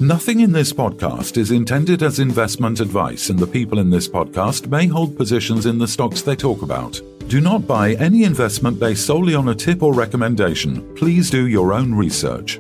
Nothing in this podcast is intended as investment advice, and the people in this podcast may hold positions in the stocks they talk about. Do not buy any investment based solely on a tip or recommendation. Please do your own research.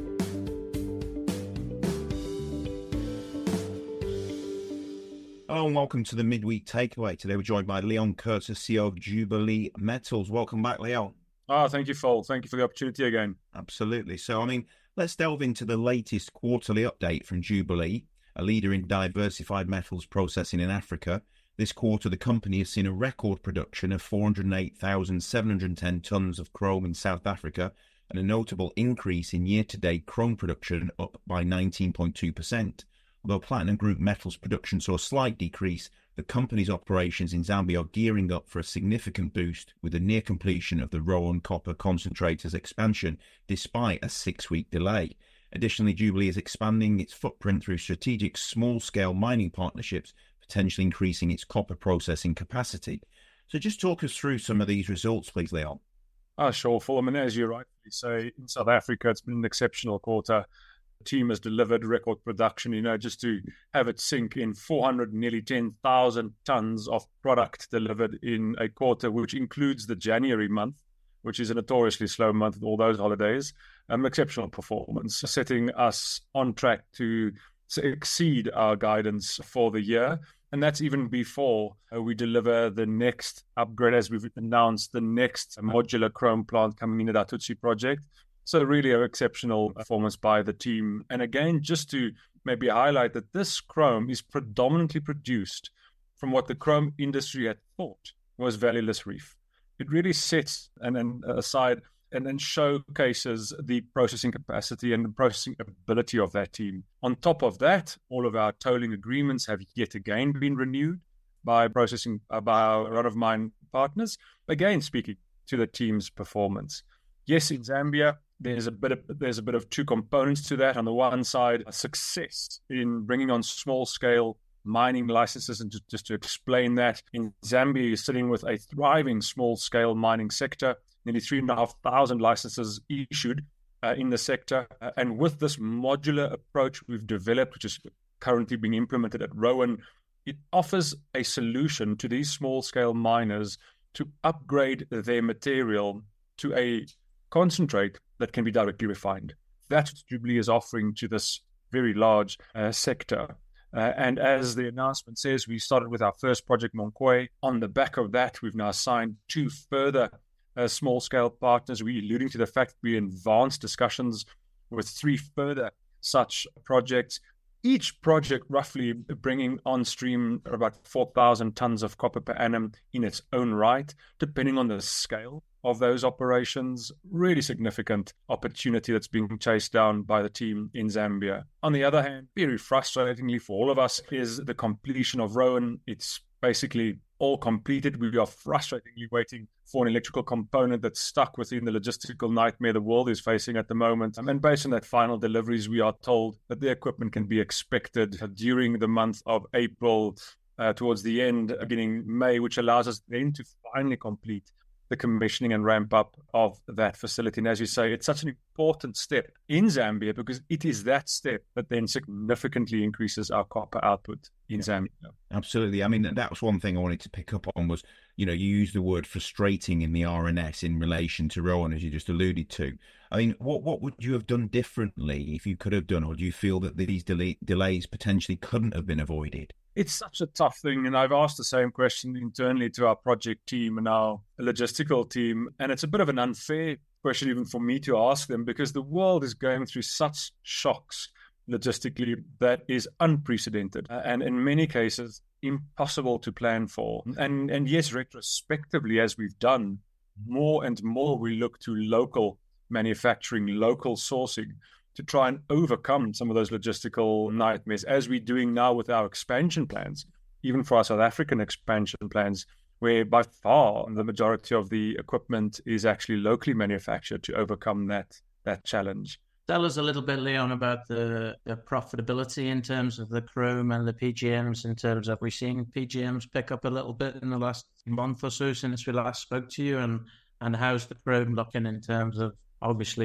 Hello and welcome to the Midweek Takeaway. Today we're joined by Leon Curtis, CEO of Jubilee Metals. Welcome back, Leon. Thank you, Phil. Thank you for the opportunity again. Absolutely. So, let's delve into the latest quarterly update from Jubilee, a leader in diversified metals processing in Africa. This quarter, the company has seen a record production of 408,710 tonnes of chrome in South Africa and a notable increase in year-to-date chrome production, up by 19.2%. Although Platinum Group Metals production saw a slight decrease, the company's operations in Zambia are gearing up for a significant boost with the near completion of the Roan copper concentrators expansion, despite a 6-week delay. Additionally, Jubilee is expanding its footprint through strategic small-scale mining partnerships, potentially increasing its copper processing capacity. So just talk us through some of these results, please, Leon. Sure, Phil. As you rightly say, in South Africa, it's been an exceptional quarter. The team has delivered record production, just to have it sink in, nearly 10,000 tonnes of product delivered in a quarter, which includes the January month, which is a notoriously slow month with all those holidays. Exceptional performance, setting us on track to exceed our guidance for the year. And that's even before we deliver the next upgrade, as we've announced, the next modular chrome plant coming into the Tutsi project. So really an exceptional performance by the team. And again, just to maybe highlight that this chrome is predominantly produced from what the chrome industry had thought was valueless reef. It really sets and then aside and then showcases the processing capacity and the processing ability of that team. On top of that, all of our tolling agreements have yet again been renewed by our run-of-mine partners, again speaking to the team's performance. Yes, in Zambia, there's a bit of two components to that. On the one side, a success in bringing on small-scale mining licenses, and just to explain that, in Zambia, you're sitting with a thriving small-scale mining sector, nearly 3,500 licenses issued in the sector. And with this modular approach we've developed, which is currently being implemented at Roan, it offers a solution to these small-scale miners to upgrade their material to a concentrate that can be directly refined. That's what Jubilee is offering to this very large sector. And as the announcement says, we started with our first project, Monkwe. On the back of that, we've now signed 2 further small-scale partners. We're alluding to the fact we're in advanced discussions with 3 further such projects. Each project roughly bringing on stream about 4,000 tonnes of copper per annum in its own right, depending on the scale of those operations. Really significant opportunity that's being chased down by the team in Zambia. On the other hand, very frustratingly for all of us, is the completion of Roan. It's basically all completed. We are frustratingly waiting for an electrical component that's stuck within the logistical nightmare the world is facing at the moment. And based on that final deliveries, we are told that the equipment can be expected during the month of April, towards the end, beginning May, which allows us then to finally complete the commissioning and ramp up of that facility. And as you say, it's such an important step in Zambia because it is that step that then significantly increases our copper output in Zambia. Absolutely. That was one thing I wanted to pick up on was, you used the word frustrating in the RNS in relation to Roan, as you just alluded to. What would you have done differently if you could have done, or do you feel that these delays potentially couldn't have been avoided? It's such a tough thing, and I've asked the same question internally to our project team and our logistical team, and it's a bit of an unfair question even for me to ask them because the world is going through such shocks logistically that is unprecedented and in many cases impossible to plan for. And yes, retrospectively, as we've done, more and more we look to local manufacturing, local sourcing, to try and overcome some of those logistical nightmares, as we're doing now with our expansion plans, even for our South African expansion plans, where by far the majority of the equipment is actually locally manufactured to overcome that challenge. Tell us a little bit, Leon, about the profitability in terms of the chrome and the PGMs, in terms of we've seen PGMs pick up a little bit in the last month or so since we last spoke to you, and how's the chrome looking in terms of obviously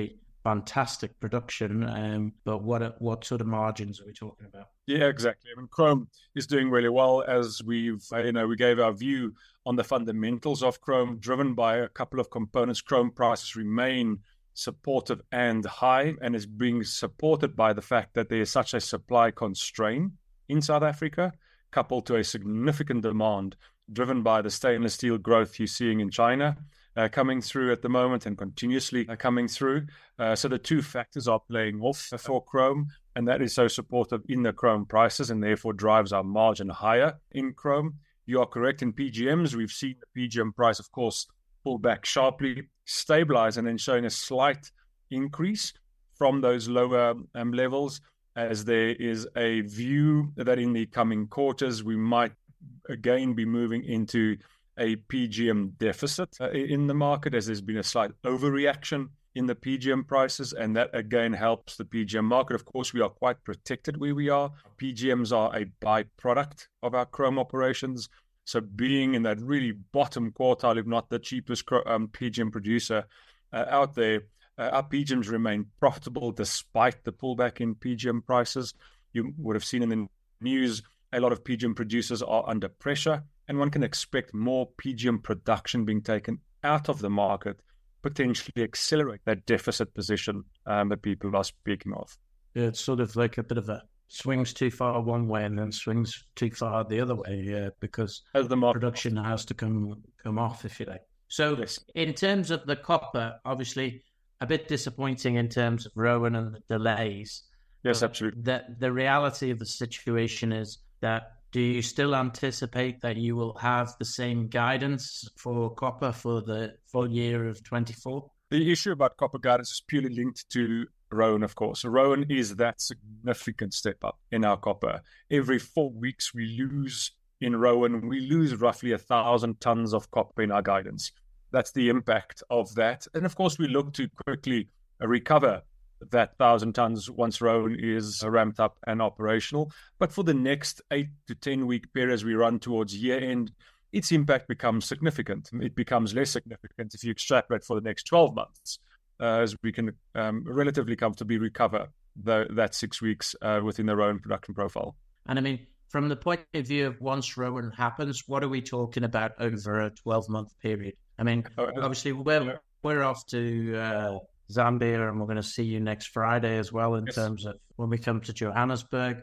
fantastic production. But what sort of margins are we talking about? Yeah, exactly. I mean, chrome is doing really well, as we gave our view on the fundamentals of chrome, driven by a couple of components. Chrome prices remain supportive and high, and is being supported by the fact that there is such a supply constraint in South Africa, coupled to a significant demand driven by the stainless steel growth you're seeing in China coming through at the moment and continuously coming through. So the two factors are playing off for chrome, and that is so supportive in the chrome prices and therefore drives our margin higher in chrome. You are correct in PGMs. We've seen the PGM price, of course, pull back sharply, stabilize, and then showing a slight increase from those lower levels, as there is a view that in the coming quarters we might again be moving into a PGM deficit in the market, as there's been a slight overreaction in the PGM prices, and that again helps the PGM market. Of course, we are quite protected where we are. PGMs are a byproduct of our chrome operations, so being in that really bottom quartile, if not the cheapest PGM producer out there, our PGMs remain profitable despite the pullback in PGM prices. You would have seen in the news a lot of PGM producers are under pressure, and one can expect more PGM production being taken out of the market, potentially accelerate that deficit position that people are speaking of. Yeah, it's sort of like a bit of a swings too far one way and then swings too far the other way, because as the production has to come off, if you like. So yes. In terms of the copper, obviously a bit disappointing in terms of Rowan and the delays. Yes, absolutely. The reality of the situation is that, do you still anticipate that you will have the same guidance for copper for the full year of 24? The issue about copper guidance is purely linked to Rowan, of course. Rowan is that significant step up in our copper. Every 4 weeks we lose in Rowan, we lose roughly 1,000 tons of copper in our guidance. That's the impact of that. And of course, we look to quickly recover that 1,000 tons once Rowan is ramped up and operational. But for the next 8 to 10 week period as we run towards year end, its impact becomes significant. It becomes less significant if you extrapolate for the next 12 months, as we can relatively comfortably recover that 6 weeks within the Rowan production profile. And I mean, from the point of view of once Rowan happens, what are we talking about over a 12-month period? I mean, obviously we're off to Zambia, and we're going to see you next Friday as well in terms of when we come to Johannesburg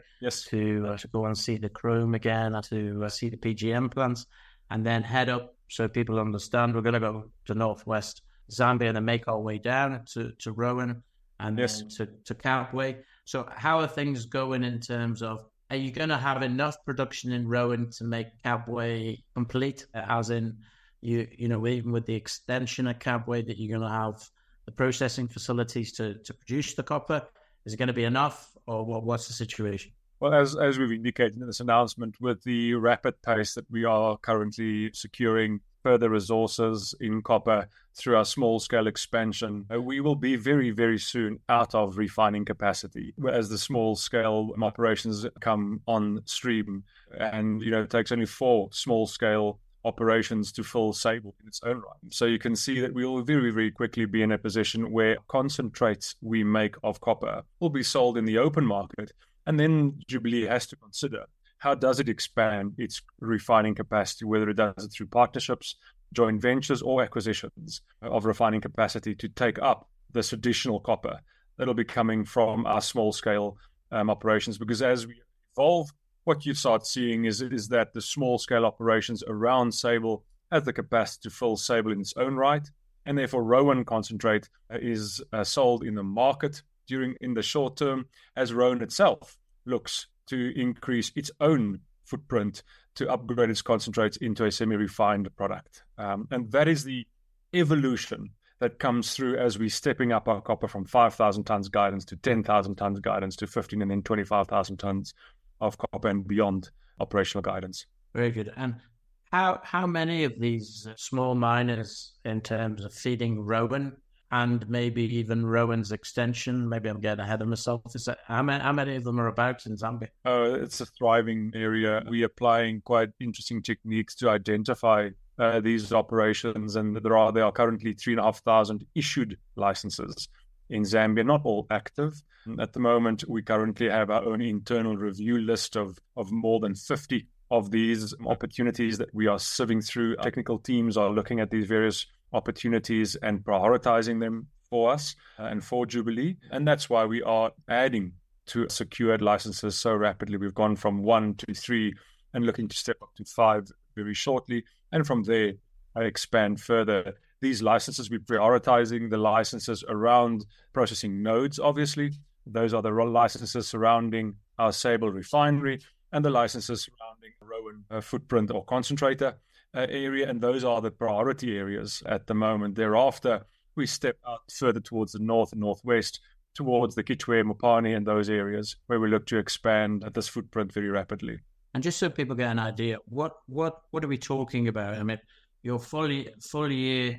to go and see the chrome again, to see the PGM plants, and then head up, so people understand, we're going to go to northwest Zambia and then make our way down to Rowan and then to Kapwe. So how are things going in terms of, are you going to have enough production in Rowan to make Kapwe complete, as in, you know, even with the extension of Kapwe, that you're going to have the processing facilities to produce the copper? Is it going to be enough, or what's the situation? Well, as we've indicated in this announcement, with the rapid pace that we are currently securing further resources in copper through our small-scale expansion, we will be very, very soon out of refining capacity as the small-scale operations come on stream. And, you know, it takes only 4 small-scale operations to fill Sable in its own right. So you can see that we will very, very quickly be in a position where concentrates we make of copper will be sold in the open market. And then Jubilee has to consider, how does it expand its refining capacity, whether it does it through partnerships, joint ventures, or acquisitions of refining capacity to take up this additional copper that'll be coming from our small-scale operations. Because as we evolve, what you start seeing is that the small-scale operations around Sable has the capacity to fill Sable in its own right, and therefore Rowan concentrate is sold in the market in the short term, as Rowan itself looks to increase its own footprint to upgrade its concentrates into a semi-refined product. And that is the evolution that comes through as we're stepping up our copper from 5,000 tons guidance to 10,000 tons guidance to 15 and then 25,000 tons of copper and beyond operational guidance. Very good. And how many of these small miners, in terms of feeding Rowan and maybe even Rowan's extension, maybe I'm getting ahead of myself, how many of them are about in Zambia? It's a thriving area. We're applying quite interesting techniques to identify these operations, and there are currently 3,500 issued licenses in Zambia, not all active. At the moment, we currently have our own internal review list of more than 50 of these opportunities that we are sieving through. Technical teams are looking at these various opportunities and prioritizing them for us and for Jubilee. And that's why we are adding to secured licenses so rapidly. We've gone from 1 to 3 and looking to step up to 5 very shortly. And from there, I expand further. These licenses, we're prioritizing the licenses around processing nodes, obviously. Those are the licenses surrounding our Sable refinery and the licenses surrounding Rowan footprint or concentrator area. And those are the priority areas at the moment. Thereafter, we step out further towards the north and northwest, towards the Kitwe, Mopani, and those areas where we look to expand this footprint very rapidly. And just so people get an idea, what are we talking about? I mean, your full year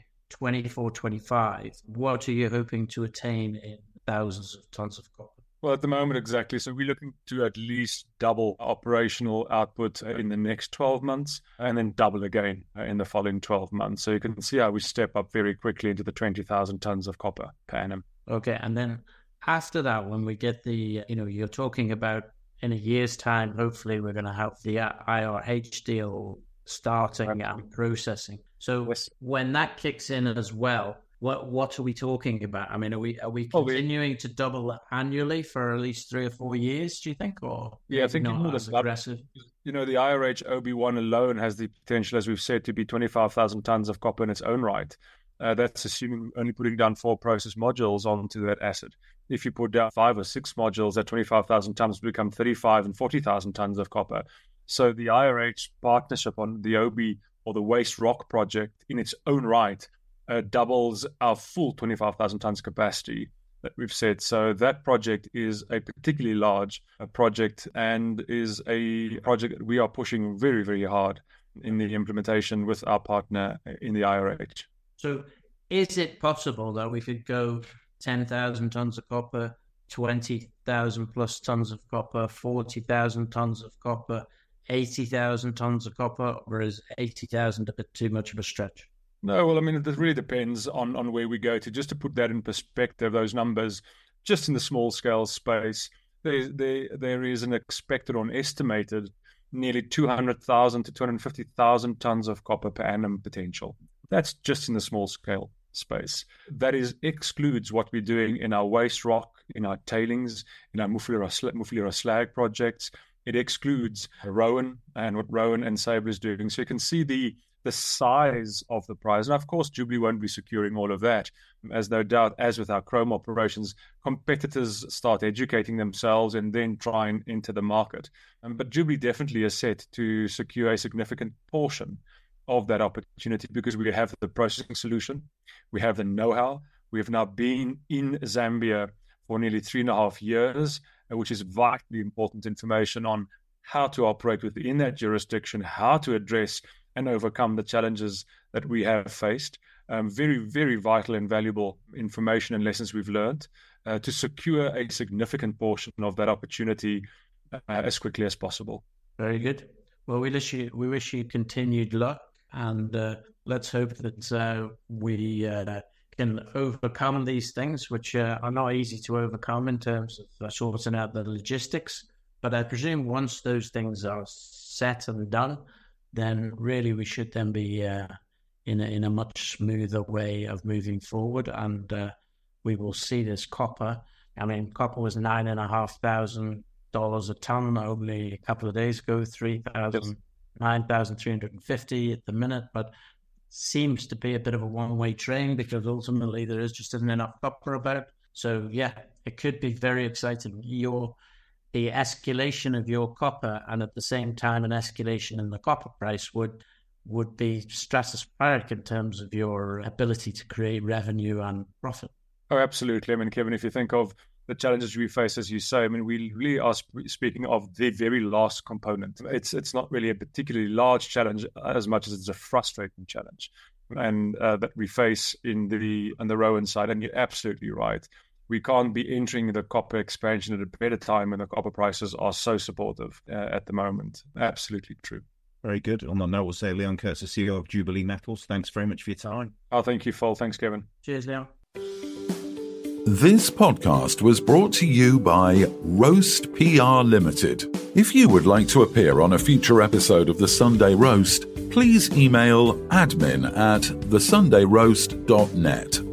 24-25, what are you hoping to attain in thousands of tons of copper? Well, at the moment, exactly. So we're looking to at least double operational output in the next 12 months and then double again in the following 12 months. So you can see how we step up very quickly into the 20,000 tons of copper per annum. Okay. And then after that, when we get the, you're talking about in a year's time, hopefully we're going to have the IRH deal starting and processing. So when that kicks in as well, what are we talking about? I mean, are we continuing to double annually for at least 3 or 4 years, do you think? Or I think not as aggressive? The IRH OB1 alone has the potential, as we've said, to be 25,000 tons of copper in its own right. That's assuming only putting down 4 process modules onto that asset. If you put down 5 or 6 modules, that 25,000 tons will become 35 and 40,000 tons of copper. So the IRH partnership on the OB or the Waste Rock project in its own right doubles our full 25,000 tons capacity that we've said. So that project is a particularly large project and is a project that we are pushing very, very hard in the implementation with our partner in the IRH. So is it possible that we could go 10,000 tons of copper, 20,000 plus tons of copper, 40,000 tons of copper, 80,000 tons of copper, or is 80,000 a bit too much of a stretch? No, well, I mean, it really depends on where we go to. Just to put that in perspective, those numbers, just in the small scale space, there is an expected or an estimated nearly 200,000 to 250,000 tons of copper per annum potential. That's just in the small scale space. That excludes what we're doing in our waste rock, in our tailings, in our Mufulira slag projects. It excludes Rowan and what Rowan and Sable is doing. So you can see the size of the prize. And of course, Jubilee won't be securing all of that. As no doubt, as with our chrome operations, competitors start educating themselves and then try and enter the market. But Jubilee definitely is set to secure a significant portion of that opportunity because we have the processing solution. We have the know-how. We have now been in Zambia for nearly 3.5 years, which is vitally important information on how to operate within that jurisdiction, how to address and overcome the challenges that we have faced. Very, very vital and valuable information and lessons we've learned to secure a significant portion of that opportunity as quickly as possible. Very good. Well, we wish you continued luck, and let's hope that we can overcome these things, which are not easy to overcome in terms of sorting out the logistics. But I presume once those things are set and done, then really we should then be in a much smoother way of moving forward, and we will see this copper. I mean, copper was $9,500 a ton only a couple of days ago, 9,350 at the minute, but seems to be a bit of a one-way train because ultimately there just isn't enough copper about. So yeah, it could be very exciting. The escalation of your copper and at the same time an escalation in the copper price would be stratospheric in terms of your ability to create revenue and profit. Oh, absolutely. I mean, Kevin, if you think of the challenges we face, as you say, I mean, we really are speaking of the very last component. It's not really a particularly large challenge as much as it's a frustrating challenge, and that we face on the Rowan side. And you're absolutely right. We can't be entering the copper expansion at a better time when the copper prices are so supportive at the moment. Absolutely true. Very good. On that note, we'll say Leon Kurtz, the CEO of Jubilee Metals. Thanks very much for your time. Oh, thank you, Phil. Thanks, Kevin. Cheers, Leon. This podcast was brought to you by Roast PR Limited. If you would like to appear on a future episode of The Sunday Roast, please email admin@thesundayroast.net.